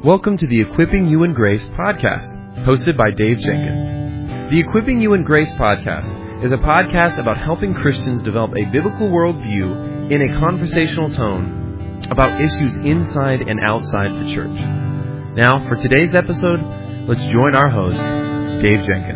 Welcome to the Equipping You in Grace podcast, hosted by Dave Jenkins. The Equipping You in Grace podcast is a podcast about helping Christians develop a biblical worldview in a conversational tone about issues inside and outside the church. Now, for today's episode, let's join our host, Dave Jenkins.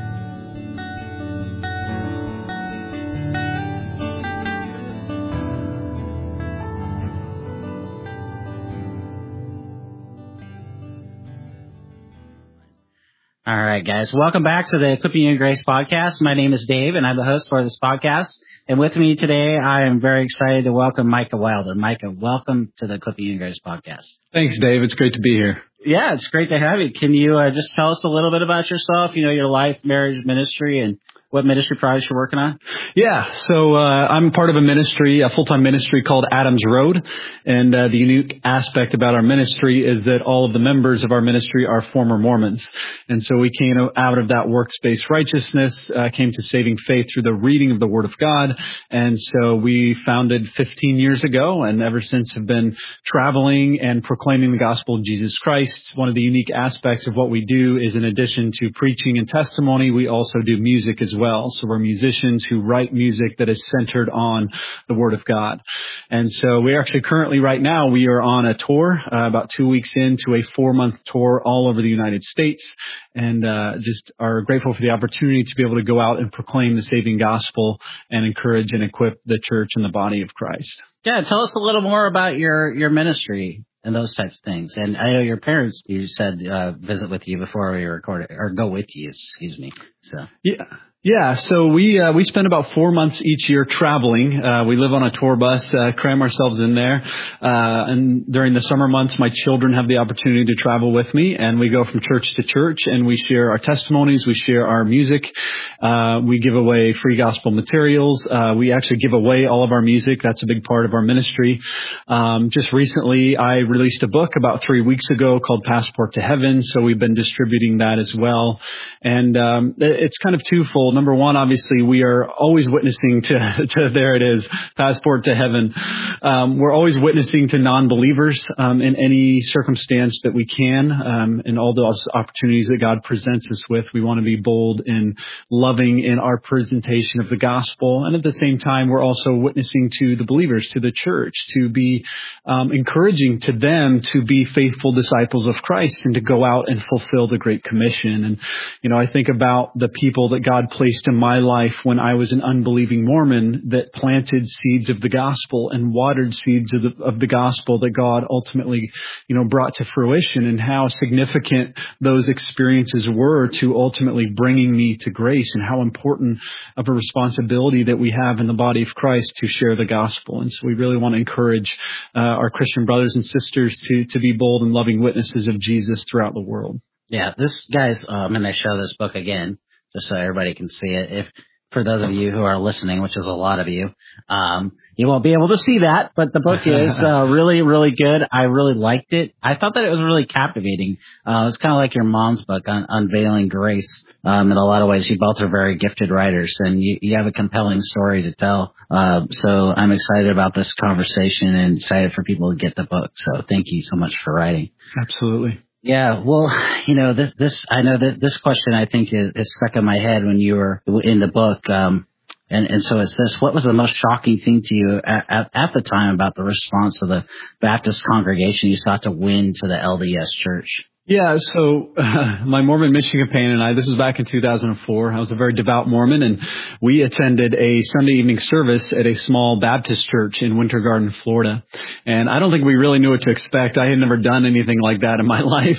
All right, guys. Welcome back to the Equipping You in Grace podcast. My name is Dave, and I'm the host for this podcast. And with me today, I am very excited to welcome Micah Wilder. Micah, welcome to the Equipping You in Grace podcast. Thanks, Dave. It's great to be here. Yeah, it's great to have you. Can you just tell us a little bit about yourself, your life, marriage, ministry, and what ministry projects you're working on? Yeah, so I'm part of a full-time ministry called Adams Road. And the unique aspect about our ministry is that all of the members of our ministry are former Mormons. And so we came out of that works-based righteousness, came to saving faith through the reading of the Word of God. And so we founded 15 years ago and ever since have been traveling and proclaiming the gospel of Jesus Christ. One of the unique aspects of what we do is in addition to preaching and testimony, we also do music as well. So we're musicians who write music that is centered on the Word of God. And so we're actually currently right now, we are on a tour, about 2 weeks into a 4-month tour all over the United States, and just are grateful for the opportunity to be able to go out and proclaim the saving gospel and encourage and equip the church and the body of Christ. Yeah, tell us a little more about your ministry and those types of things. And I know your parents, you said, visit with you before we recorded, or go with you, excuse me. So Yeah, so we spend about 4 months each year traveling. We live on a tour bus, cram ourselves in there. And during the summer months, my children have the opportunity to travel with me, and we go from church to church, and we share our testimonies, we share our music, we give away free gospel materials. We actually give away all of our music. That's a big part of our ministry. Just recently, I released a book about 3 weeks ago called Passport to Heaven, so we've been distributing that as well. And it's kind of twofold. Number one, obviously, we are always witnessing to there it is, Passport to Heaven. We're always witnessing to non-believers in any circumstance that we can, and all those opportunities that God presents us with. We want to be bold and loving in our presentation of the gospel. And at the same time, we're also witnessing to the believers, to the church, to be encouraging to them to be faithful disciples of Christ and to go out and fulfill the Great Commission. And, I think about the people that God placed in my life when I was an unbelieving Mormon that planted seeds of the gospel and watered seeds of the gospel that God ultimately, brought to fruition, and how significant those experiences were to ultimately bringing me to grace, and how important of a responsibility that we have in the body of Christ to share the gospel. And so we really want to encourage our Christian brothers and sisters to be bold and loving witnesses of Jesus throughout the world. Yeah, this guy's, I'm going to show this book again, just so everybody can see it. If for those of you who are listening, which is a lot of you, you won't be able to see that, but the book is really, really good. I really liked it. I thought that it was really captivating. It's kind of like your mom's book on Unveiling Grace. In a lot of ways, you both are very gifted writers, and you have a compelling story to tell. So I'm excited about this conversation and excited for people to get the book. So thank you so much for writing. Absolutely. Yeah, well, I know that this question I think is stuck in my head when you were in the book. And so it's this: what was the most shocking thing to you at the time about the response of the Baptist congregation you sought to win to the LDS Church? Yeah, so my Mormon mission companion and I, this was back in 2004. I was a very devout Mormon, and we attended a Sunday evening service at a small Baptist church in Winter Garden, Florida. And I don't think we really knew what to expect. I had never done anything like that in my life.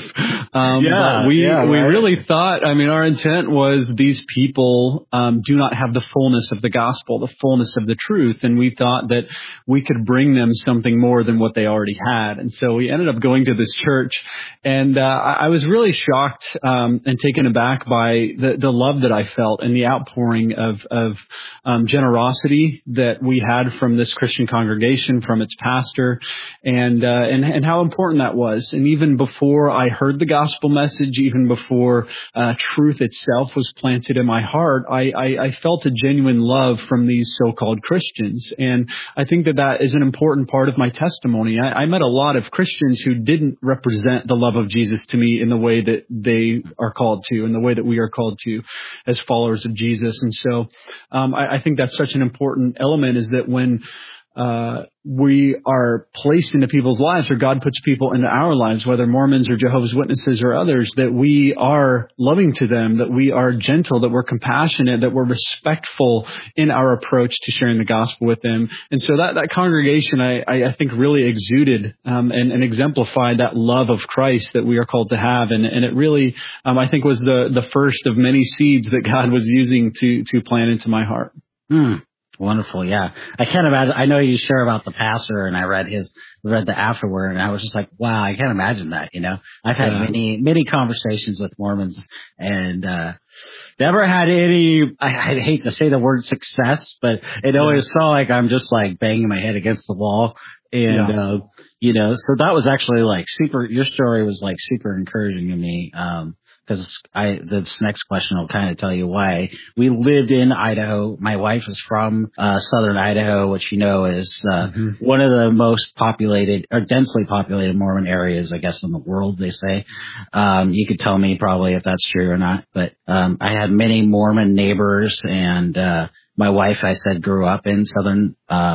We really thought, our intent was these people do not have the fullness of the gospel, the fullness of the truth. And we thought that we could bring them something more than what they already had. And so we ended up going to this church, and I was really shocked and taken aback by the love that I felt and the outpouring of generosity that we had from this Christian congregation, from its pastor, and how important that was. And even before I heard the gospel message, even before truth itself was planted in my heart, I felt a genuine love from these so-called Christians. And I think that is an important part of my testimony. I met a lot of Christians who didn't represent the love of Jesus to me in the way that they are called to, in the way that we are called to as followers of Jesus. And so I think that's such an important element, is that when we are placed into people's lives, or God puts people into our lives, whether Mormons or Jehovah's Witnesses or others, that we are loving to them, that we are gentle, that we're compassionate, that we're respectful in our approach to sharing the gospel with them. And so that congregation, I think, really exuded and exemplified that love of Christ that we are called to have. And it really, I think, was the first of many seeds that God was using to plant into my heart. Wonderful. Yeah. I can't imagine. I know you share about the pastor, and I read the afterward, and I was just like, wow, I can't imagine that. I've had many conversations with Mormons, and, never had any, I hate to say the word success, but it always felt like I'm just like banging my head against the wall. And, so that was actually like your story was like super encouraging to me. Because this next question will kind of tell you why. We lived in Idaho. My wife is from southern Idaho, which is one of the most populated or densely populated Mormon areas, I guess, in the world, they say. You could tell me probably if that's true or not. But I had many Mormon neighbors, and my wife, I said, grew up in southern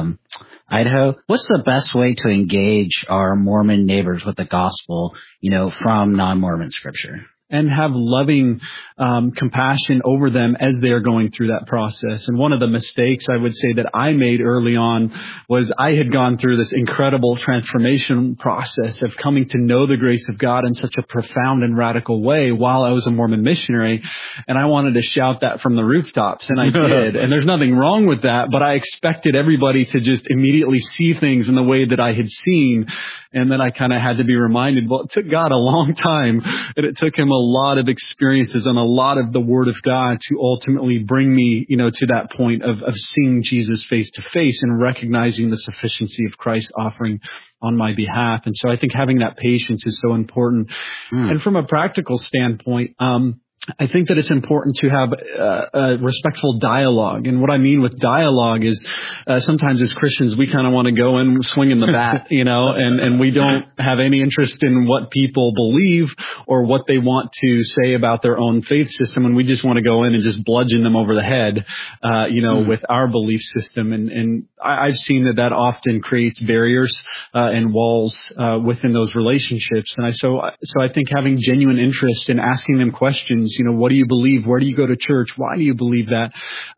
Idaho. What's the best way to engage our Mormon neighbors with the gospel, from non-Mormon scripture? And have loving compassion over them as they are going through that process. And one of the mistakes I would say that I made early on was I had gone through this incredible transformation process of coming to know the grace of God in such a profound and radical way while I was a Mormon missionary. And I wanted to shout that from the rooftops, and I did. And there's nothing wrong with that, but I expected everybody to just immediately see things in the way that I had seen. And then I kind of had to be reminded, well, it took God a long time, and it took him a lot of experiences and a lot of the Word of God to ultimately bring me, to that point of seeing Jesus face to face and recognizing the sufficiency of Christ's offering on my behalf. And so I think having that patience is so important. And from a practical standpoint, I think that it's important to have a respectful dialogue. And what I mean with dialogue is sometimes as Christians, we kind of want to go in swinging the bat, and we don't have any interest in what people believe or what they want to say about their own faith system. And we just want to go in and just bludgeon them over the head, with our belief system. And I've seen that often creates barriers and walls within those relationships. And so I think having genuine interest in asking them questions, what do you believe? Where do you go to church? Why do you believe that?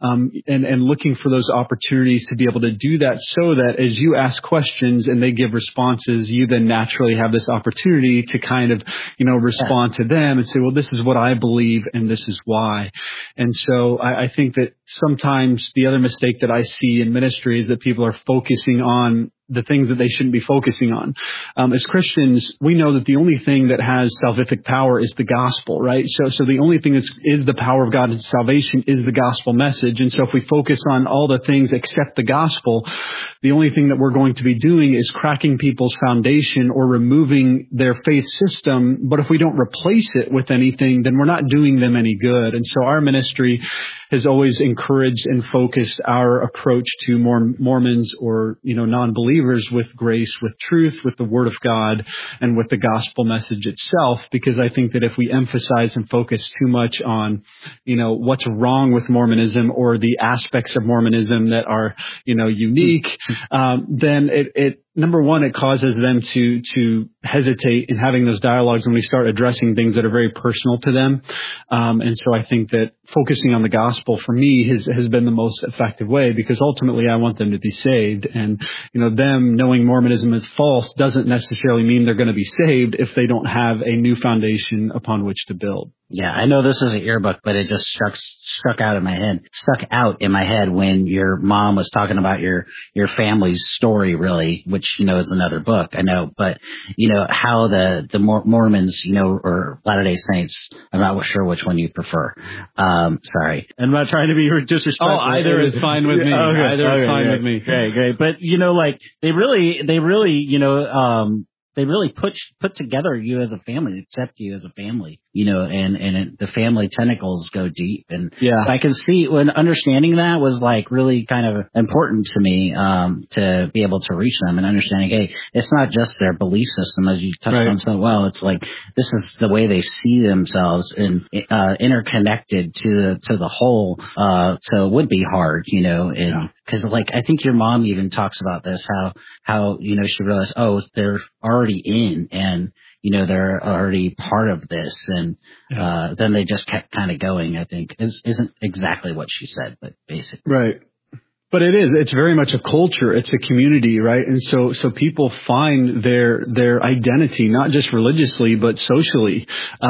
And looking for those opportunities to be able to do that, so that as you ask questions and they give responses, you then naturally have this opportunity to kind of, respond to them and say, well, this is what I believe and this is why. And so I think that sometimes the other mistake that I see in ministry is that people are focusing on the things that they shouldn't be focusing on. As Christians, we know that the only thing that has salvific power is the gospel, right? So the only thing that is the power of God in salvation is the gospel message. And so if we focus on all the things except the gospel, the only thing that we're going to be doing is cracking people's foundation or removing their faith system. But if we don't replace it with anything, then we're not doing them any good. And so our ministry has always encouraged and focused our approach to Mormons or, non-believers with grace, with truth, with the Word of God, and with the gospel message itself. Because I think that if we emphasize and focus too much on, what's wrong with Mormonism or the aspects of Mormonism that are, unique, then it number one, it causes them to hesitate in having those dialogues when we start addressing things that are very personal to them. And so I think that focusing on the gospel for me has been the most effective way, because ultimately I want them to be saved. And, them knowing Mormonism is false doesn't necessarily mean they're going to be saved if they don't have a new foundation upon which to build. Yeah, I know this is a yearbook, but it just stuck out in my head when your mom was talking about your family's story, really, which, is another book, I know, but, how the Mormons, or Latter-day Saints, I'm not sure which one you prefer. Sorry. I'm not trying to be disrespectful. Oh, either is fine with me. Either is fine with me. Great. But, they really put together you as a family, accept you as a family, and the family tentacles go deep. And so I can see when understanding that was like really kind of important to me, to be able to reach them and understanding, hey, it's not just their belief system, as you touched on so well. It's like, this is the way they see themselves and, interconnected to the whole. So it would be hard, cause like, I think your mom even talks about this, how, she realized, they're already in and, they're already part of this. And, then they just kept kind of going, I think isn't exactly what she said, but basically. Right. But it's very much a culture. It's a community, right? And so people find their identity, not just religiously, but socially,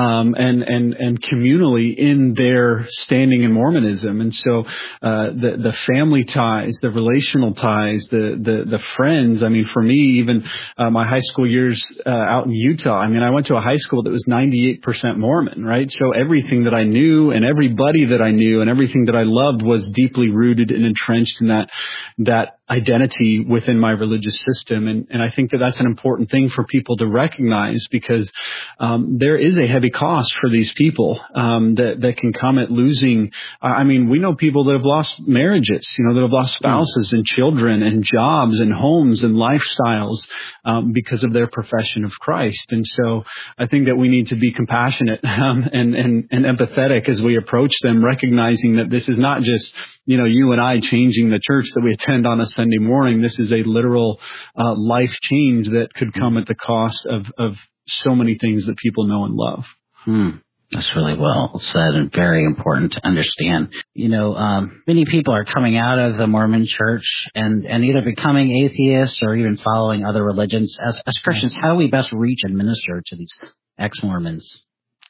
and communally in their standing in Mormonism. And so, the family ties, the relational ties, the friends. I mean, for me, even, my high school years, out in Utah, I mean, I went to a high school that was 98% Mormon, right? So everything that I knew and everybody that I knew and everything that I loved was deeply rooted and entrenched in that identity within my religious system. And I think that that's an important thing for people to recognize because, there is a heavy cost for these people, that can come at losing. I mean, we know people that have lost marriages, that have lost spouses and children and jobs and homes and lifestyles, because of their profession of Christ. And so I think that we need to be compassionate, and empathetic as we approach them, recognizing that this is not just, you and I changing the church that we attend on a Sunday morning. This is a literal, life change that could come at the cost of so many things that people know and love. That's really well said and very important to understand. Many people are coming out of the Mormon church and either becoming atheists or even following other religions. As Christians, how do we best reach and minister to these ex-Mormons?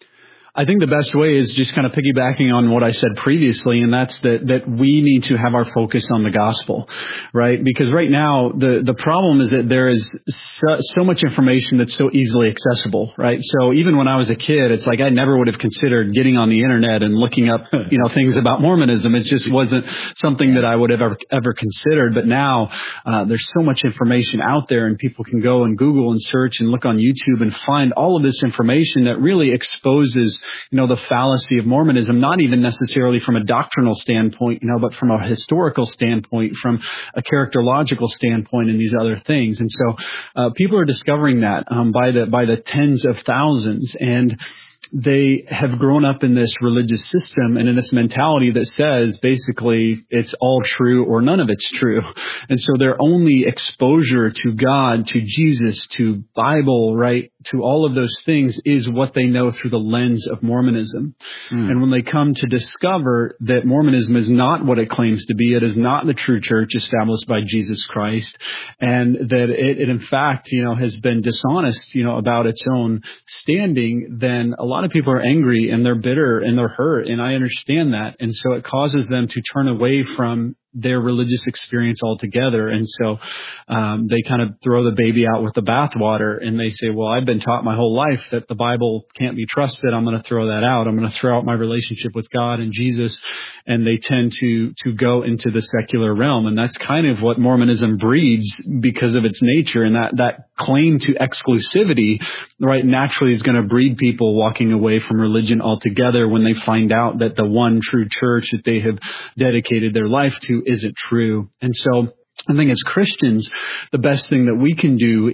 I think the best way is just kind of piggybacking on what I said previously, and that's that we need to have our focus on the gospel, right? Because right now, the problem is that there is so much information that's so easily accessible, right? So even when I was a kid, it's like I never would have considered getting on the internet and looking up, things about Mormonism. It just wasn't something that I would have ever considered. But now, there's so much information out there, and people can go and Google and search and look on YouTube and find all of this information that really exposes the fallacy of Mormonism, not even necessarily from a doctrinal standpoint, but from a historical standpoint, from a characterological standpoint, and these other things. And so, people are discovering that, by the tens of thousands, and they have grown up in this religious system and in this mentality that says basically it's all true or none of it's true. And so their only exposure to God, to Jesus, to Bible, right, to all of those things is what they know through the lens of Mormonism. And when they come to discover that Mormonism is not what it claims to be, it is not the true church established by Jesus Christ, and that it in fact, has been dishonest, about its own standing, then a lot of people are angry and they're bitter and they're hurt. And I understand that. And so it causes them to turn away from their religious experience altogether. And so, they kind of throw the baby out with the bathwater, and they say, well, I've been taught my whole life that the Bible can't be trusted. I'm going to throw that out. I'm going to throw out my relationship with God and Jesus. And they tend to go into the secular realm. And that's kind of what Mormonism breeds because of its nature. And that claim to exclusivity, right, naturally is going to breed people walking away from religion altogether when they find out that the one true church that they have dedicated their life to isn't true. And so I think as Christians, the best thing that we can do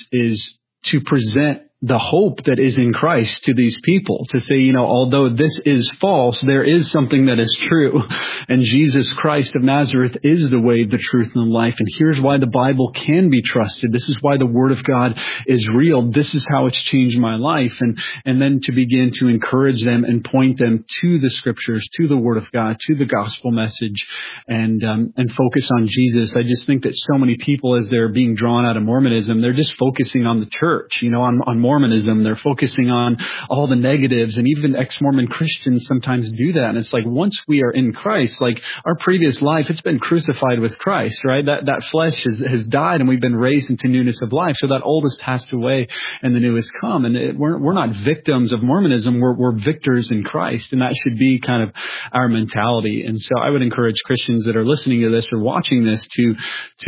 is to present the hope that is in Christ to these people, to say, although this is false, there is something that is true. And Jesus Christ of Nazareth is the way, the truth, and the life. And here's why the Bible can be trusted. This is why the Word of God is real. This is how it's changed my life. And then to begin to encourage them and point them to the Scriptures, to the Word of God, to the gospel message, and focus on Jesus. I just think that so many people, as they're being drawn out of Mormonism, they're just focusing on the church, on Mormonism. They're focusing on all the negatives, and even ex-Mormon Christians sometimes do that. And it's like, once we are in Christ, like our previous life, it's been crucified with Christ, right? That flesh has died, and we've been raised into newness of life. So that old has passed away and the new has come. And we're not victims of Mormonism. We're victors in Christ. And that should be kind of our mentality. And so I would encourage Christians that are listening to this or watching this to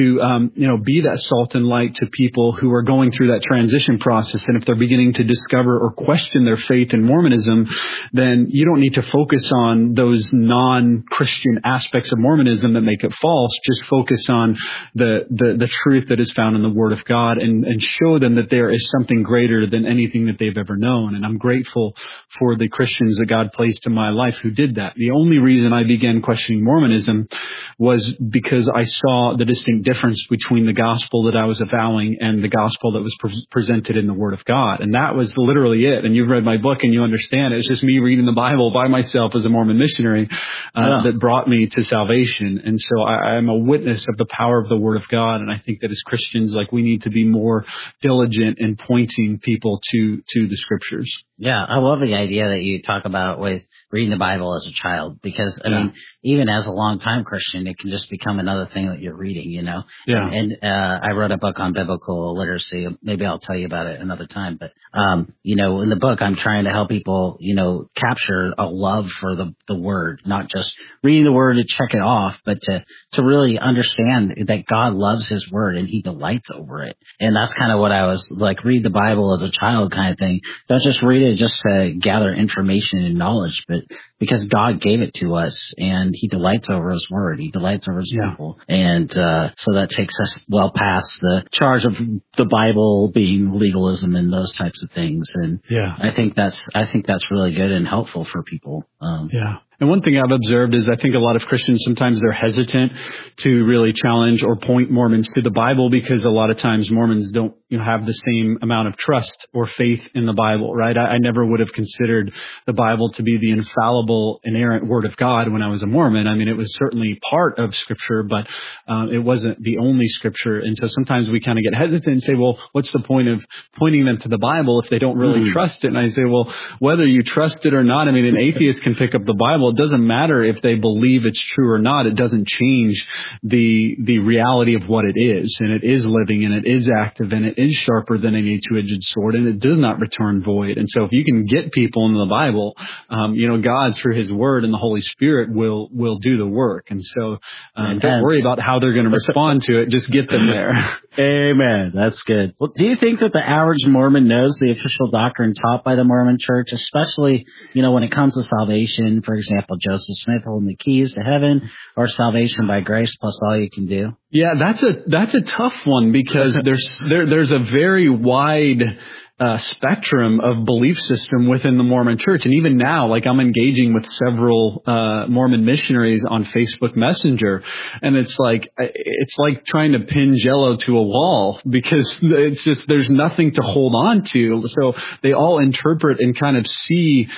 be that salt and light to people who are going through that transition process. And if they're beginning to discover or question their faith in Mormonism, then you don't need to focus on those non-Christian aspects of Mormonism that make it false. Just focus on the truth that is found in the Word of God, and show them that there is something greater than anything that they've ever known. And I'm grateful for the Christians that God placed in my life who did that. The only reason I began questioning Mormonism was because I saw the distinct difference between the gospel that I was avowing and the gospel that was presented in the Word of God. And that was literally it. And you've read my book and you understand it. It's just me reading the Bible by myself as a Mormon missionary that brought me to salvation. And so I am a witness of the power of the Word of God. And I think that as Christians, like, we need to be more diligent in pointing people to the Scriptures. Yeah, I love the idea that you talk about with reading the Bible as a child, because, I mean, even as a long-time Christian, it can just become another thing that you're reading, you know? Yeah. And I wrote a book on biblical literacy. Maybe I'll tell you about it another time. But, in the book, I'm trying to help people, capture a love for the Word, not just reading the Word to check it off, but to really understand that God loves His Word and He delights over it. And that's kind of what I was like, read the Bible as a child kind of thing. Don't just read it just to gather information and knowledge, but because God gave it to us and He delights over His Word. He delights over His people. And so that takes us well past the charge of the Bible being legalism and those types of things. And I think that's really good and helpful for people. And one thing I've observed is I think a lot of Christians, sometimes they're hesitant to really challenge or point Mormons to the Bible, because a lot of times Mormons don't have the same amount of trust or faith in the Bible, right? I never would have considered the Bible to be the infallible, inerrant Word of God when I was a Mormon. I mean, it was certainly part of Scripture, but it wasn't the only Scripture. And so sometimes we kind of get hesitant and say, well, what's the point of pointing them to the Bible if they don't really trust it? And I say, well, whether you trust it or not, I mean, an atheist can pick up the Bible. It doesn't matter if they believe it's true or not. It doesn't change the reality of what it is. And it is living, and it is active, and it is sharper than any two-edged sword, and it does not return void. And so if you can get people into the Bible, God through His Word and the Holy Spirit will do the work. And so don't worry about how they're going to respond to it. Just get them there. Amen. That's good. Well, do you think that the average Mormon knows the official doctrine taught by the Mormon Church, especially, when it comes to salvation? For example, Joseph Smith holding the keys to heaven, or salvation by grace plus all you can do? Yeah, that's a tough one, because there's a very wide spectrum of belief system within the Mormon Church. And even now, like, I'm engaging with several Mormon missionaries on Facebook Messenger, and it's like trying to pin Jell-O to a wall, because it's just, there's nothing to hold on to. So they all interpret and kind of see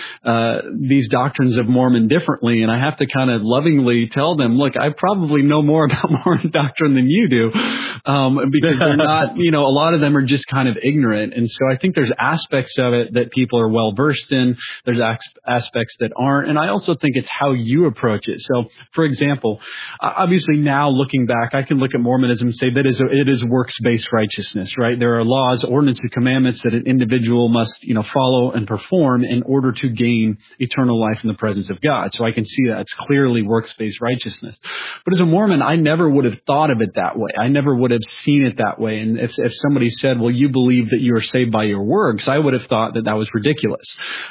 these doctrines of Mormon differently. And I have to kind of lovingly tell them, look, I probably know more about Mormon doctrine than you do, because they're not, a lot of them are just kind of ignorant. And so I think there's aspects of it that people are well versed in. There's aspects that aren't. And I also think it's how you approach it. So, for example, obviously now looking back, I can look at Mormonism and say that it is works-based righteousness, right? There are laws, ordinances, commandments that an individual must, follow and perform in order to gain eternal life in the presence of God. So I can see that it's clearly works-based righteousness. But as a Mormon, I never would have thought of it that way. I never would have seen it that way. And if somebody said, well, you believe that you are saved by your works, I would have thought that was ridiculous.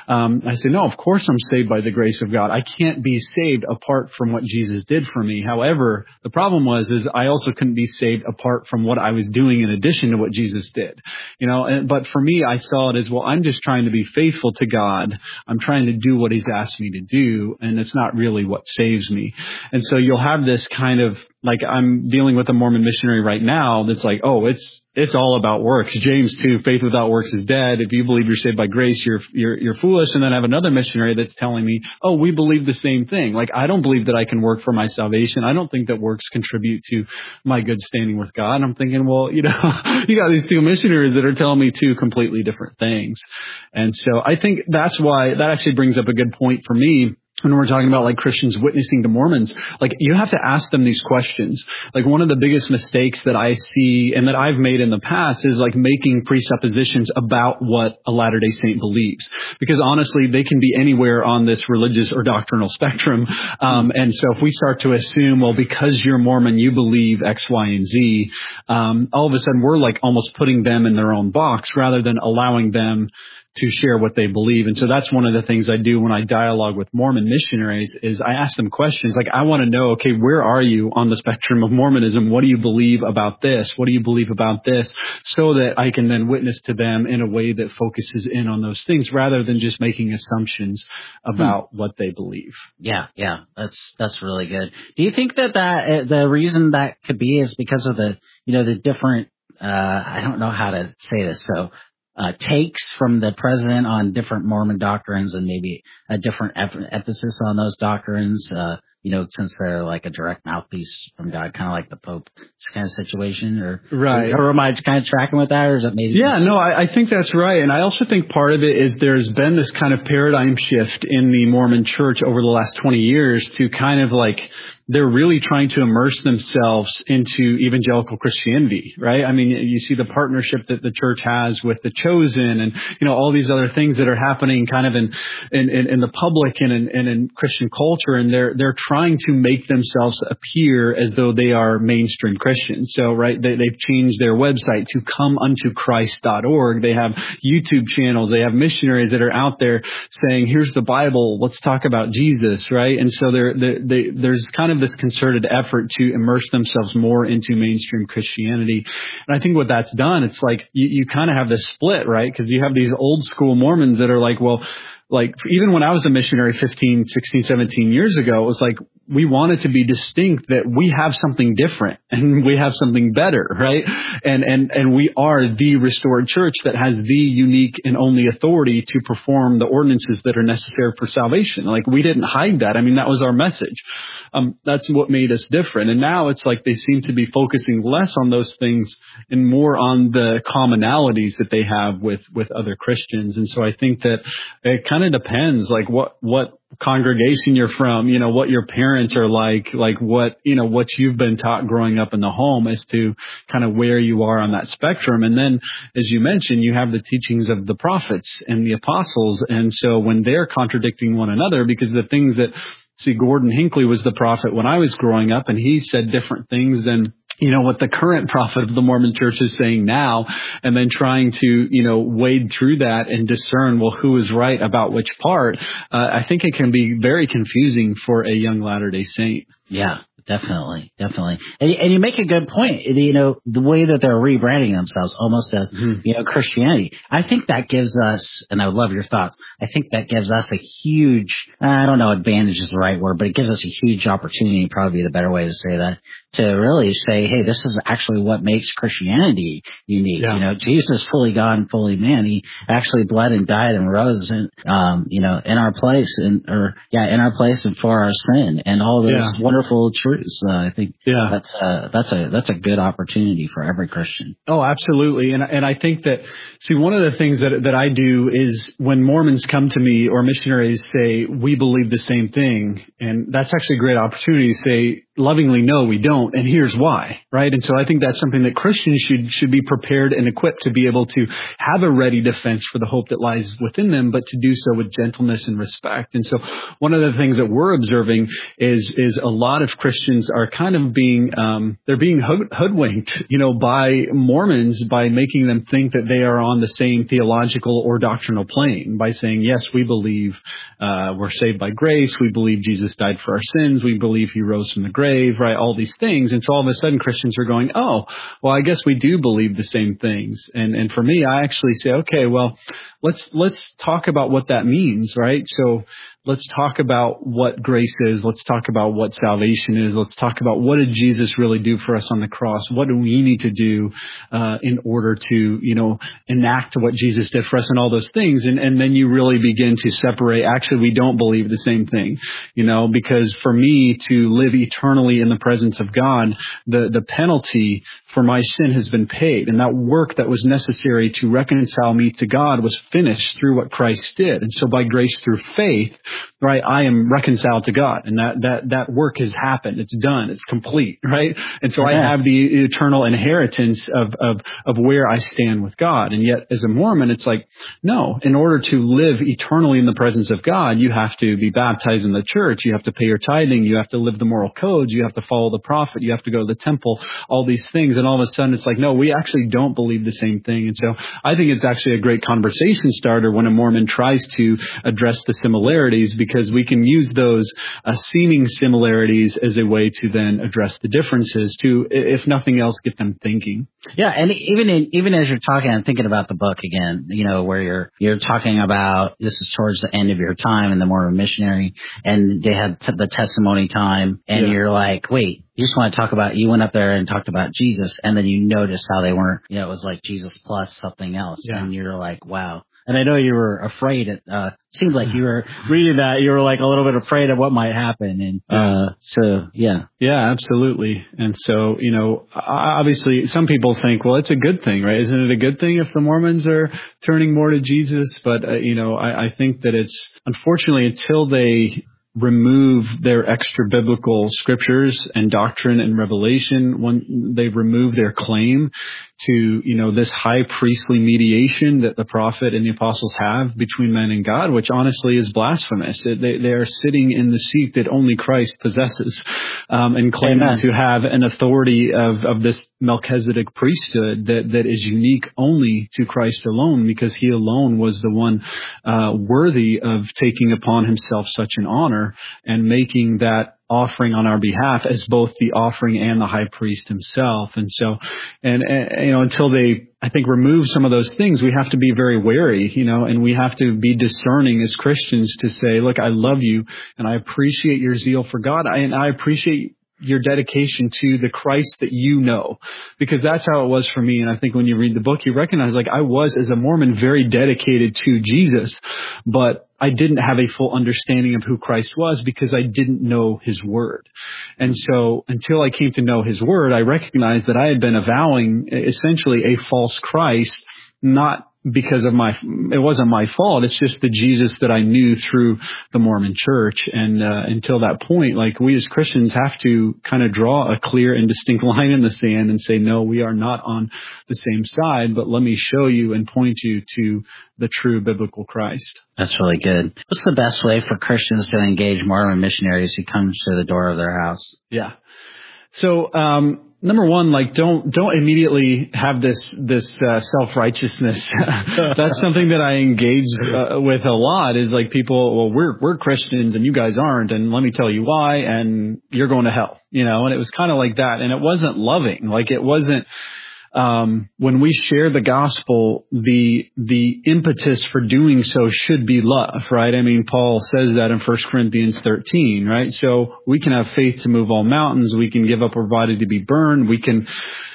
I say, no, of course I'm saved by the grace of God. I can't be saved apart from what Jesus did for me. However, the problem is I also couldn't be saved apart from what I was doing in addition to what Jesus did. But for me, I saw it as, well, I'm just trying to be faithful to God. I'm trying to do what He's asked me to do, and it's not really what saves me. And so you'll have this kind of like I'm dealing with a Mormon missionary right now that's like, oh, it's all about works. James 2, faith without works is dead. If you believe you're saved by grace, you're foolish. And then I have another missionary that's telling me, oh, we believe the same thing. Like, I don't believe that I can work for my salvation. I don't think that works contribute to my good standing with God. And I'm thinking, well, you got these two missionaries that are telling me two completely different things. And so I think that's why that actually brings up a good point for me. When we're talking about like Christians witnessing to Mormons, like you have to ask them these questions. Like one of the biggest mistakes that I see and that I've made in the past is like making presuppositions about what a Latter-day Saint believes. Because honestly, they can be anywhere on this religious or doctrinal spectrum. And so if we start to assume, well, because you're Mormon, you believe X, Y, and Z, all of a sudden we're like almost putting them in their own box rather than allowing them to share what they believe. And so that's one of the things I do when I dialogue with Mormon missionaries is I ask them questions. Like, I want to know, okay, where are you on the spectrum of Mormonism? What do you believe about this? What do you believe about this? So that I can then witness to them in a way that focuses in on those things rather than just making assumptions about what they believe. Yeah. That's really good. Do you think that the reason that could be is because of the different, I don't know how to say this, so takes from the president on different Mormon doctrines and maybe a different emphasis on those doctrines, since they're like a direct mouthpiece from God, kind of like the Pope kind of situation, or am I kind of tracking with that, or is it maybe? Yeah, no, I think that's right. And I also think part of it is there's been this kind of paradigm shift in the Mormon church over the last 20 years to kind of like, they're really trying to immerse themselves into evangelical Christianity, right? I mean, you see the partnership that the church has with the Chosen and, all these other things that are happening kind of in the public and in Christian culture. And they're trying to make themselves appear as though they are mainstream Christians. So, right, they've changed their website to comeuntoChrist.org. They have YouTube channels. They have missionaries that are out there saying, here's the Bible. Let's talk about Jesus, right? And so there's kind of this concerted effort to immerse themselves more into mainstream Christianity. And I think what that's done, it's like you kind of have this split, right? Because you have these old school Mormons that are like, well, like even when I was a missionary 15, 16, 17 years ago, it was like we wanted to be distinct, that we have something different and we have something better, right? And we are the restored church that has the unique and only authority to perform the ordinances that are necessary for salvation. Like, we didn't hide that. I mean, that was our message. That's what made us different. And now it's like they seem to be focusing less on those things and more on the commonalities that they have with other Christians. And so I think that it kind of depends, like what congregation you're from, what your parents are like what you've been taught growing up in the home as to kind of where you are on that spectrum. And then, as you mentioned, you have the teachings of the prophets and the apostles. And so when they're contradicting one another, because the things that, Gordon Hinckley was the prophet when I was growing up, and he said different things than what the current prophet of the Mormon church is saying now, and then trying to, wade through that and discern, well, who is right about which part. I think it can be very confusing for a young Latter-day Saint. Yeah, definitely. And you make a good point. The way that they're rebranding themselves almost as, Christianity. I think that gives us, and I would love your thoughts, I think that gives us a huge, I don't know, advantage is the right word, but it gives us a huge opportunity, probably the better way to say that, to really say, hey, this is actually what makes Christianity unique. Yeah. Jesus, fully God and fully man, he actually bled and died and rose in our place in our place and for our sin and all those wonderful truths. I think that's a good opportunity for every Christian. Oh, absolutely. And I think that, one of the things that I do is when Mormons come to me or missionaries say, we believe the same thing. And that's actually a great opportunity to say, lovingly, no, we don't. And here's why, right? And so I think that's something that Christians should be prepared and equipped to be able to have a ready defense for the hope that lies within them, but to do so with gentleness and respect. And so one of the things that we're observing is a lot of Christians are kind of being, they're being hoodwinked, by Mormons by making them think that they are on the same theological or doctrinal plane by saying, yes, we believe, we're saved by grace. We believe Jesus died for our sins. We believe he rose from the grave, right? All these things. And so all of a sudden Christians are going, oh, well, I guess we do believe the same things. And for me, I actually say, okay, well, let's talk about what that means, right? So let's talk about what grace is. Let's talk about what salvation is. Let's talk about what did Jesus really do for us on the cross? What do we need to do in order to, enact what Jesus did for us and all those things? And then you really begin to separate. Actually, we don't believe the same thing, because for me to live eternally in the presence of God, the penalty for my sin has been paid. And that work that was necessary to reconcile me to God was finished through what Christ did. And so by grace through faith, right, I am reconciled to God. And that work has happened. It's done. It's complete, right? And so I have the eternal inheritance of where I stand with God. And yet as a Mormon, it's like, no, in order to live eternally in the presence of God, you have to be baptized in the church. You have to pay your tithing. You have to live the moral codes. You have to follow the prophet. You have to go to the temple, all these things. And all of a sudden it's like, no, we actually don't believe the same thing. And so I think it's actually a great conversation starter when a Mormon tries to address the similarities, because we can use those seeming similarities as a way to then address the differences to, if nothing else, get them thinking. Yeah, and even as you're talking, I'm thinking about the book again, where you're talking about, this is towards the end of your time in the Mormon missionary, and they had the testimony time, and you're like, wait, you just want to talk about, you went up there and talked about Jesus, and then you noticed how they weren't, it was like Jesus plus something else, and you're like, wow. And I know you were afraid. It seemed like you were reading that. You were like a little bit afraid of what might happen. And Yeah, absolutely. And so, obviously some people think, well, it's a good thing, right? Isn't it a good thing if the Mormons are turning more to Jesus? But, I think that it's, unfortunately, until they remove their extra biblical scriptures and doctrine and revelation, when they remove their claim to, this high priestly mediation that the prophet and the apostles have between man and God, which honestly is blasphemous. They are sitting in the seat that only Christ possesses, and claiming to have an authority of this Melchizedek priesthood that is unique only to Christ alone, because he alone was the one worthy of taking upon himself such an honor and making that offering on our behalf as both the offering and the high priest himself. And so, until they, I think, remove some of those things, we have to be very wary, and we have to be discerning as Christians to say, look, I love you and I appreciate your zeal for God. And I appreciate your dedication to the Christ that you know, because that's how it was for me. And I think when you read the book, you recognize, like, I was, as a Mormon, very dedicated to Jesus, but I didn't have a full understanding of who Christ was because I didn't know his word. And so until I came to know his word, I recognized that I had been avowing essentially a false Christ, not because of it wasn't my fault. It's just the Jesus that I knew through the Mormon church. And until that point, like, we as Christians have to kind of draw a clear and distinct line in the sand and say, no, we are not on the same side, but let me show you and point you to the true biblical Christ. That's really good. What's the best way for Christians to engage Mormon missionaries who come to the door of their house? Yeah. So, number one, like, don't immediately have this self-righteousness. That's something that I engage with a lot, is like, people, well, we're Christians and you guys aren't, and let me tell you why, and you're going to hell, and it was kind of like that. And it wasn't loving. Like, it wasn't, when we share the gospel, the impetus for doing so should be love, right? I mean, Paul says that in 1 Corinthians 13, right? So we can have faith to move all mountains. We can give up our body to be burned. We can,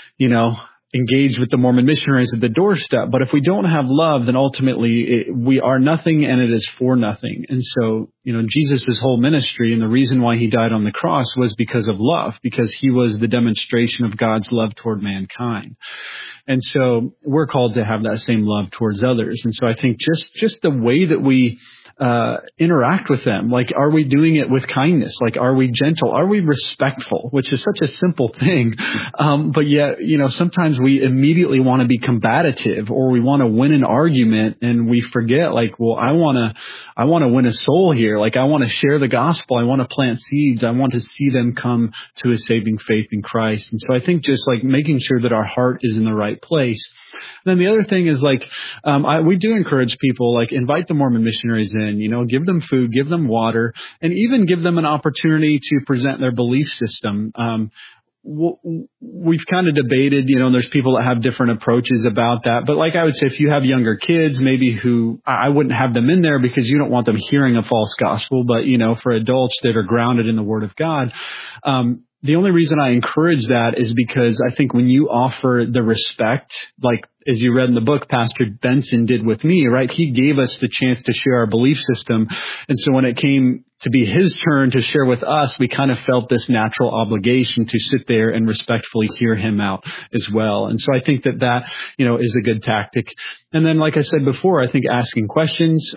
engage with the Mormon missionaries at the doorstep. But if we don't have love, then ultimately we are nothing and it is for nothing. And so, Jesus' whole ministry and the reason why he died on the cross was because of love, because he was the demonstration of God's love toward mankind. And so we're called to have that same love towards others. And so I think just the way that we interact with them, like, are we doing it with kindness? Like, are we gentle? Are we respectful? Which is such a simple thing. But yet, sometimes we immediately want to be combative, or we want to win an argument, and we forget, like, well, I want to win a soul here. Like, I want to share the gospel. I want to plant seeds. I want to see them come to a saving faith in Christ. And so I think just like making sure that our heart is in the right place. And then the other thing is, like, we do encourage people, like, invite the Mormon missionaries in, give them food, give them water, and even give them an opportunity to present their belief system. we've kind of debated, and there's people that have different approaches about that. But like I would say, if you have younger kids, maybe who I wouldn't have them in there because you don't want them hearing a false gospel. But, for adults that are grounded in the Word of God, the only reason I encourage that is because I think when you offer the respect, like as you read in the book, Pastor Benson did with me, right? He gave us the chance to share our belief system. And so when it came to be his turn to share with us, we kind of felt this natural obligation to sit there and respectfully hear him out as well. And so I think that, is a good tactic. And then, like I said before, I think asking questions,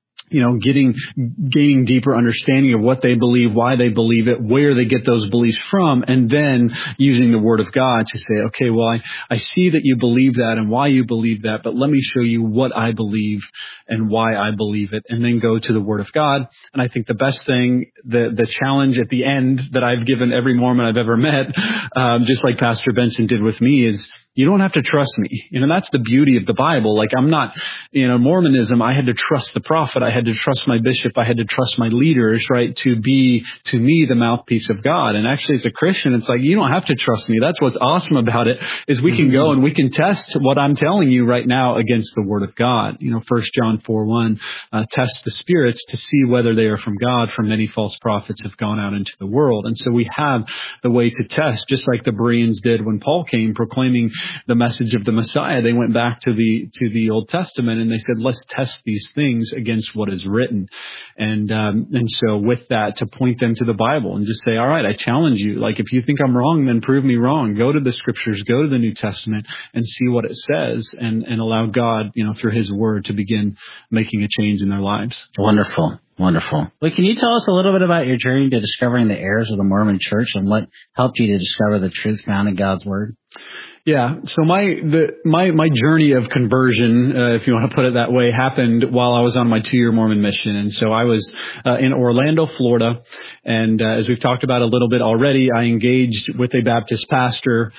gaining deeper understanding of what they believe, why they believe it, where they get those beliefs from, and then using the Word of God to say, okay, well, I see that you believe that and why you believe that, but let me show you what I believe and why I believe it, and then go to the Word of God. And I think the best thing, the challenge at the end that I've given every Mormon I've ever met, just like Pastor Benson did with me, is you don't have to trust me. That's the beauty of the Bible. Like I'm not, Mormonism, I had to trust the prophet. I had to trust my bishop. I had to trust my leaders, right? To be, to me, the mouthpiece of God. And actually as a Christian, it's like, you don't have to trust me. That's what's awesome about it, is we can go and we can test what I'm telling you right now against the Word of God. 1 John 4:1, test the spirits to see whether they are from God, for many false prophets have gone out into the world. And so we have the way to test, just like the Bereans did when Paul came proclaiming the message of the Messiah. They went back to the Old Testament and they said, let's test these things against what is written. And so with that, to point them to the Bible and just say, all right, I challenge you. Like if you think I'm wrong, then prove me wrong. Go to the Scriptures, go to the New Testament and see what it says, and allow God, through His Word to begin making a change in their lives. Wonderful. Wonderful. Well, can you tell us a little bit about your journey to discovering the errors of the Mormon Church and what helped you to discover the truth found in God's Word? Yeah. So my journey of conversion, if you want to put it that way, happened while I was on my 2-year Mormon mission. And so I was in Orlando, Florida. And as we've talked about a little bit already, I engaged with a Baptist pastor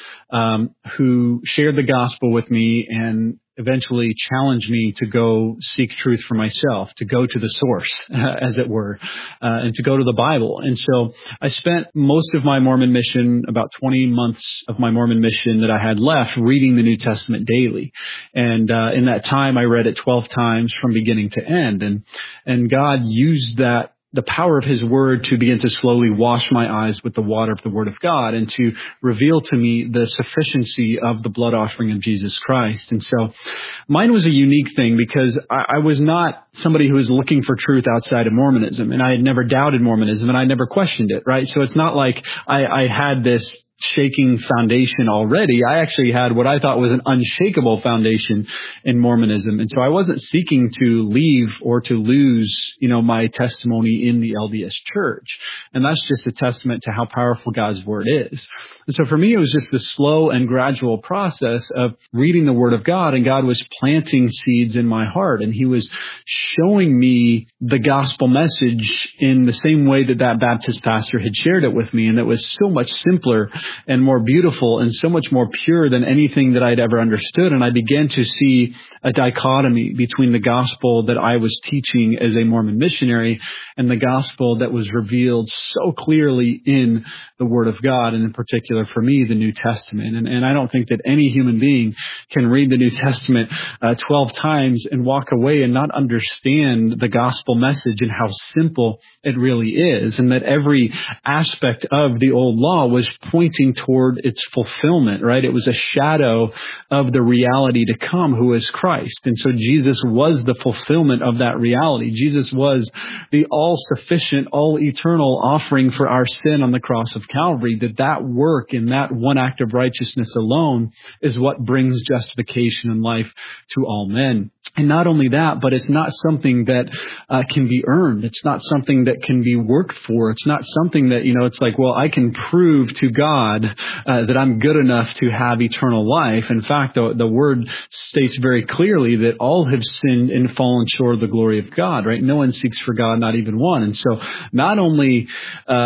who shared the gospel with me and eventually challenged me to go seek truth for myself, to go to the source, as it were, and to go to the Bible. And so I spent most of my Mormon mission, about 20 months of my Mormon mission that I had left, reading the New Testament daily. And in that time, I read it 12 times from beginning to end. And God used the power of His Word to begin to slowly wash my eyes with the water of the Word of God and to reveal to me the sufficiency of the blood offering of Jesus Christ. And so mine was a unique thing because I was not somebody who was looking for truth outside of Mormonism, and I had never doubted Mormonism and I never questioned it, right? So it's not like I had this shaking foundation already. I actually had what I thought was an unshakable foundation in Mormonism. And so I wasn't seeking to leave or to lose, my testimony in the LDS church. And that's just a testament to how powerful God's Word is. And so for me, it was just the slow and gradual process of reading the Word of God, and God was planting seeds in my heart, and He was showing me the gospel message in the same way that Baptist pastor had shared it with me. And it was so much simpler and more beautiful and so much more pure than anything that I'd ever understood. And I began to see a dichotomy between the gospel that I was teaching as a Mormon missionary and the gospel that was revealed so clearly in the Word of God, and in particular for me, the New Testament. And I don't think that any human being can read the New Testament 12 times and walk away and not understand the gospel message and how simple it really is, and that every aspect of the old law was pointing toward its fulfillment, right? It was a shadow of the reality to come, who is Christ. And so Jesus was the fulfillment of that reality. Jesus was the all-sufficient, all-eternal offering for our sin on the cross of Calvary. That work and that one act of righteousness alone is what brings justification and life to all men. And not only that, but it's not something that can be earned. It's not something that can be worked for. It's not something that, it's like, well, I can prove to God that I'm good enough to have eternal life. In fact, the Word states very clearly that all have sinned and fallen short of the glory of God, right? No one seeks for God, not even one. And so not only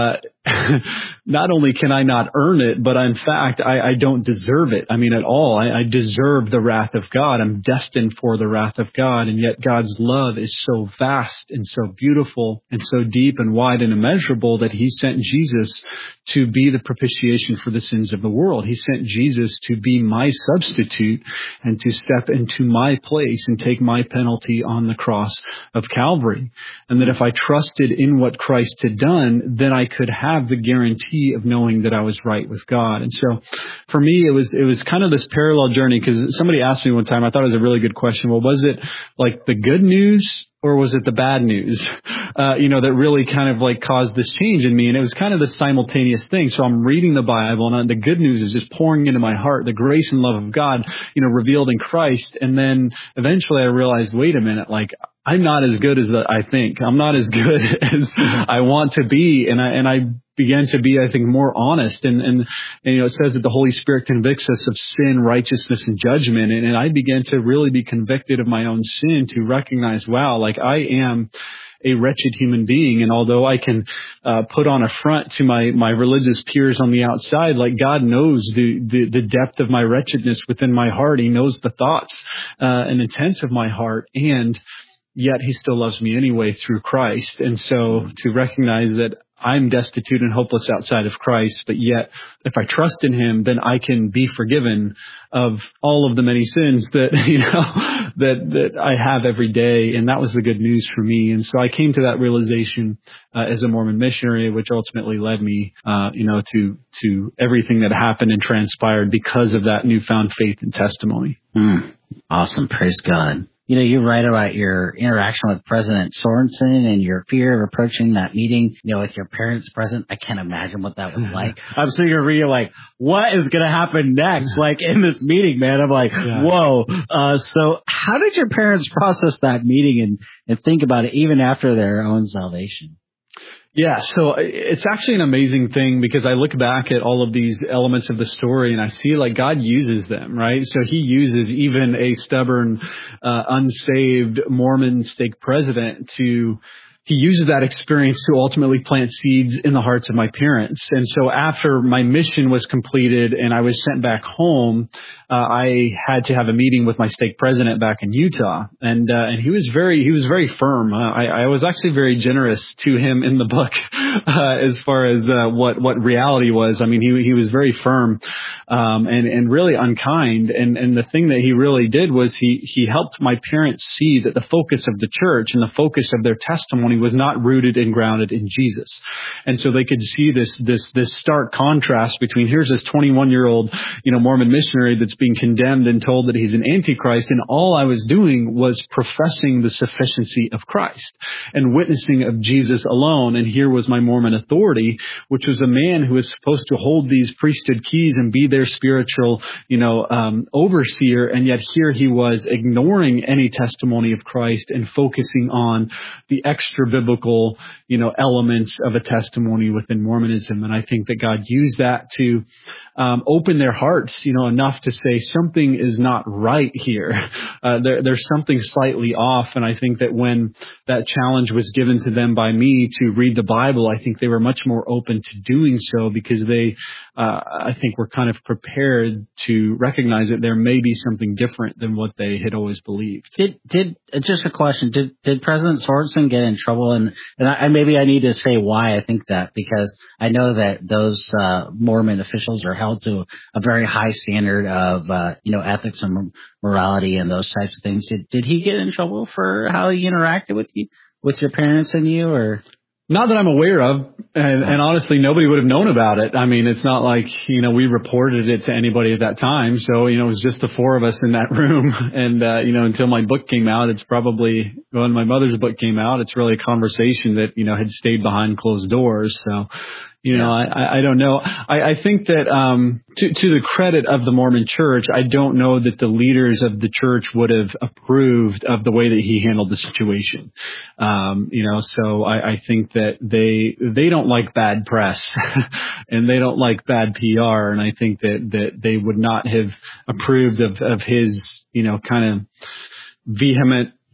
not only can I not earn it, but in fact, I don't deserve it. I mean, at all. I deserve the wrath of God. I'm destined for the wrath of God. And yet God's love is so vast and so beautiful and so deep and wide and immeasurable that he sent Jesus to be the propitiation for the sins of the world. He sent Jesus to be my substitute and to step into my place and take my penalty on the cross of Calvary. And that if I trusted in what Christ had done, then I could have the guarantee of knowing that I was right with God. And so for me, it was kind of this parallel journey, because somebody asked me one time, I thought it was a really good question. Well, was it like the good news or was it the bad news, that really kind of like caused this change in me? And it was kind of the simultaneous thing. So I'm reading the Bible, and the good news is just pouring into my heart, the grace and love of God, revealed in Christ. And then eventually I realized, wait a minute, like, I'm not as good as I think. I'm not as good as I want to be. And I began to be, I think, more honest. And it says that the Holy Spirit convicts us of sin, righteousness, and judgment. And I began to really be convicted of my own sin, to recognize, wow, like I am a wretched human being. And although I can put on a front to my religious peers on the outside, like God knows the depth of my wretchedness within my heart. He knows the thoughts and intents of my heart. And yet he still loves me anyway through Christ. And so to recognize that I'm destitute and hopeless outside of Christ, but yet if I trust in him, then I can be forgiven of all of the many sins that, that I have every day. And that was the good news for me. And so I came to that realization as a Mormon missionary, which ultimately led me, to everything that happened and transpired because of that newfound faith and testimony. Awesome. Praise God. You write about your interaction with President Sorensen and your fear of approaching that meeting, with your parents present. I can't imagine what that was like. I'm sitting here reading, like, what is going to happen next? Like, in this meeting, man, I'm like, whoa. So how did your parents process that meeting and think about it even after their own salvation? Yeah, so it's actually an amazing thing, because I look back at all of these elements of the story and I see like God uses them, right? So he uses even a stubborn, unsaved Mormon stake president he uses that experience to ultimately plant seeds in the hearts of my parents. And so after my mission was completed and I was sent back home, I had to have a meeting with my stake president back in Utah. And he was very firm. I was actually very generous to him in the book, as far as, what reality was. I mean, he was very firm, and really unkind. And the thing that he really did was he helped my parents see that the focus of the church and the focus of their testimony was not rooted and grounded in Jesus. And so they could see this stark contrast between, here's this 21-year-old, Mormon missionary that's being condemned and told that he's an antichrist. And all I was doing was professing the sufficiency of Christ and witnessing of Jesus alone. And here was my Mormon authority, which was a man who was supposed to hold these priesthood keys and be their spiritual, overseer. And yet here he was ignoring any testimony of Christ and focusing on the extra biblical, elements of a testimony within Mormonism. And I think that God used that to open their hearts, enough to say something is not right here. There's something slightly off. And I think that when that challenge was given to them by me to read the Bible, I think they were much more open to doing so, because they, I think, were kind of prepared to recognize that there may be something different than what they had always believed. Did just a question? Did President Sorensen get in trouble? And maybe I need to say why I think that, because I know that those Mormon officials are held to a very high standard of ethics and morality and those types of things. Did he get in trouble for how he interacted with your parents and you, or? Not that I'm aware of, and honestly, nobody would have known about it. I mean, it's not like, we reported it to anybody at that time. So, it was just the four of us in that room. And, until my book came out, it's probably, when my mother's book came out, it's really a conversation that, had stayed behind closed doors. So, I don't know. I think that, to the credit of the Mormon church, I don't know that the leaders of the church would have approved of the way that he handled the situation. So I think that they don't like bad press and they don't like bad PR. And I think that they would not have approved of his, kind of vehement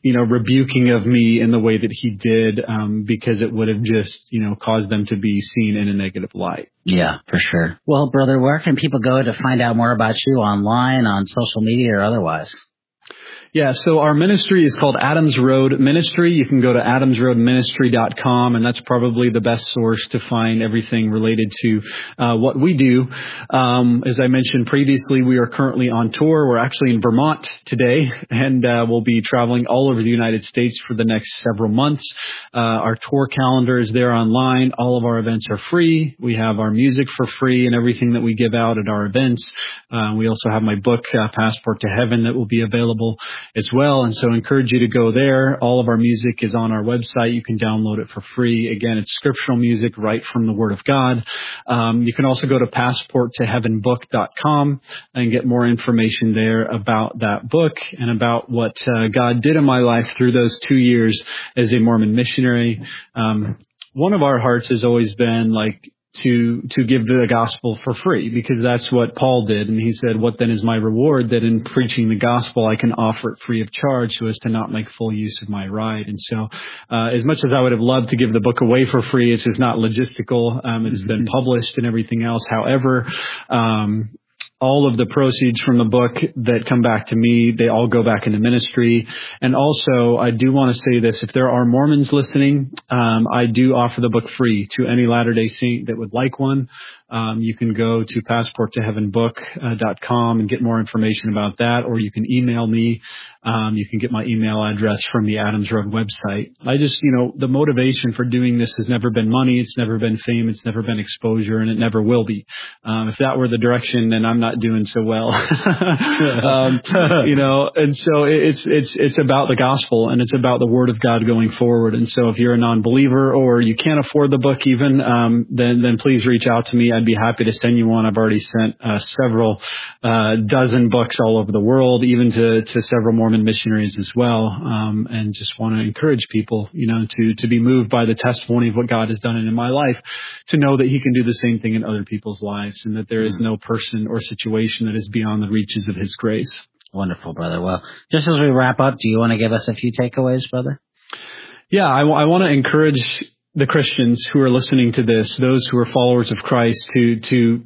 rebuking of me in the way that he did, because it would have just, caused them to be seen in a negative light. Yeah, for sure. Well, brother, where can people go to find out more about you online, on social media, or otherwise? Yeah, so our ministry is called Adams Road Ministry. You can go to adamsroadministry.com, and that's probably the best source to find everything related to what we do. As I mentioned previously, we are currently on tour. We're actually in Vermont today, and we'll be traveling all over the United States for the next several months. Our tour calendar is there online. All of our events are free. We have our music for free and everything that we give out at our events. We also have my book, Passport to Heaven, that will be available as well. And so I encourage you to go there. All of our music is on our website. You can download it for free. Again, it's scriptural music right from the Word of God. You can also go to passporttoheavenbook.com and get more information there about that book and about what God did in my life through those 2 years as a Mormon missionary. One of our hearts has always been to give the gospel for free, because that's what Paul did. And he said, what then is my reward? That in preaching the gospel, I can offer it free of charge so as to not make full use of my right. And so, as much as I would have loved to give the book away for free, it's just not logistical. It's been published and everything else. However, all of the proceeds from the book that come back to me, they all go back into ministry. And also, I do want to say this. If there are Mormons listening, I do offer the book free to any Latter-day Saint that would like one. You can go to passporttoheavenbook.com and get more information about that, or you can email me. You can get my email address from the Adams Road website. I just, the motivation for doing this has never been money. It's never been fame. It's never been exposure, and it never will be. If that were the direction, then I'm not doing so well. And so it's about the gospel, and it's about the Word of God going forward. And so if you're a non-believer or you can't afford the book even, then please reach out to me. I'd be happy to send you one. I've already sent several dozen books all over the world, even to several Mormon missionaries as well, and just want to encourage people, to be moved by the testimony of what God has done in my life, to know that He can do the same thing in other people's lives, and that there is no person or situation that is beyond the reaches of His grace. Wonderful, brother. Well, just as we wrap up, do you want to give us a few takeaways, brother? Yeah, I want to encourage the Christians who are listening to this, those who are followers of Christ, to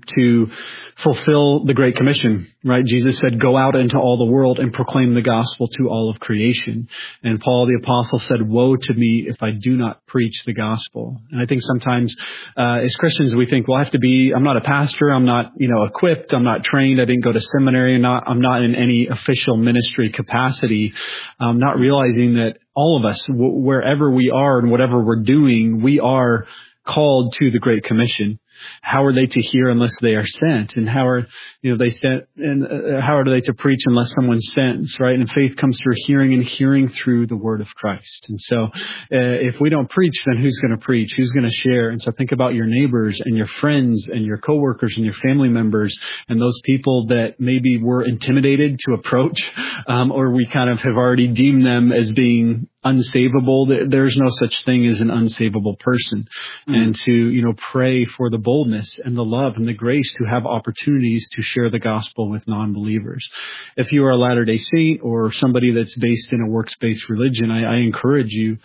fulfill the Great Commission, right? Jesus said, go out into all the world and proclaim the gospel to all of creation. And Paul the apostle said, woe to me if I do not preach the gospel. And I think sometimes, as Christians, we think, well, I'm not a pastor. I'm not, equipped. I'm not trained. I didn't go to seminary. I'm not in any official ministry capacity. Not realizing that all of us, wherever we are and whatever we're doing, we are called to the Great Commission. How are they to hear unless they are sent? And how are they sent? And how are they to preach unless someone's sent? Right? And faith comes through hearing, and hearing through the Word of Christ. And so, if we don't preach, then who's going to preach? Who's going to share? And so, think about your neighbors and your friends and your coworkers and your family members and those people that maybe were intimidated to approach, or we kind of have already deemed them as being unsavable. There's no such thing as an unsavable person. And to, pray for the boldness and the love and the grace to have opportunities to share the gospel with non-believers. If you are a Latter-day Saint or somebody that's based in a works-based religion, I encourage you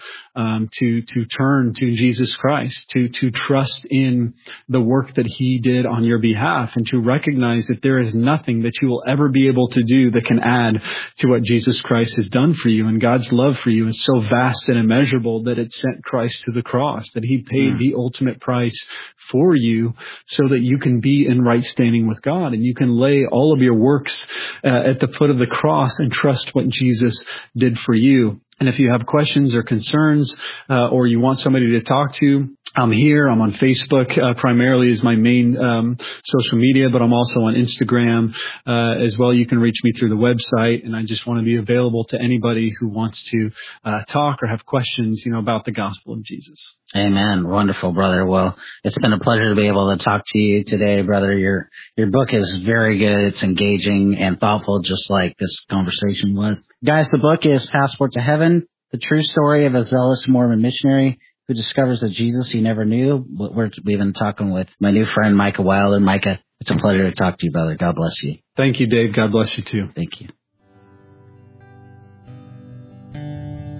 to turn to Jesus Christ, to trust in the work that He did on your behalf, and to recognize that there is nothing that you will ever be able to do that can add to what Jesus Christ has done for you. And God's love for you is so vast and immeasurable that it sent Christ to the cross, that He paid the ultimate price for you so that you can be in right standing with God, and you can lay all of your works at the foot of the cross and trust what Jesus did for you. And if you have questions or concerns, or you want somebody to talk to, I'm here. I'm on Facebook, primarily is my main social media, but I'm also on Instagram as well. You can reach me through the website, and I just want to be available to anybody who wants to talk or have questions, about the gospel of Jesus. Amen. Wonderful, brother. Well, it's been a pleasure to be able to talk to you today, brother. Your book is very good. It's engaging and thoughtful, just like this conversation was. Guys, the book is Passport to Heaven, the true story of a zealous Mormon missionary who discovers a Jesus he never knew. We've been talking with my new friend, Micah Wilder. Micah, it's a pleasure to talk to you, brother. God bless you. Thank you, Dave. God bless you too. Thank you.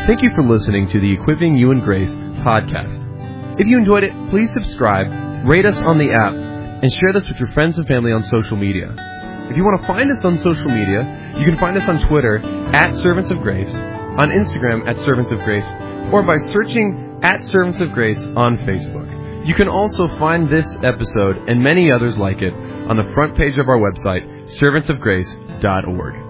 Thank you for listening to the Equipping You in Grace podcast. If you enjoyed it, please subscribe, rate us on the app, and share this with your friends and family on social media. If you want to find us on social media, you can find us on Twitter at Servants of Grace, on Instagram at Servants of Grace, or by searching at Servants of Grace on Facebook. You can also find this episode and many others like it on the front page of our website, servantsofgrace.org.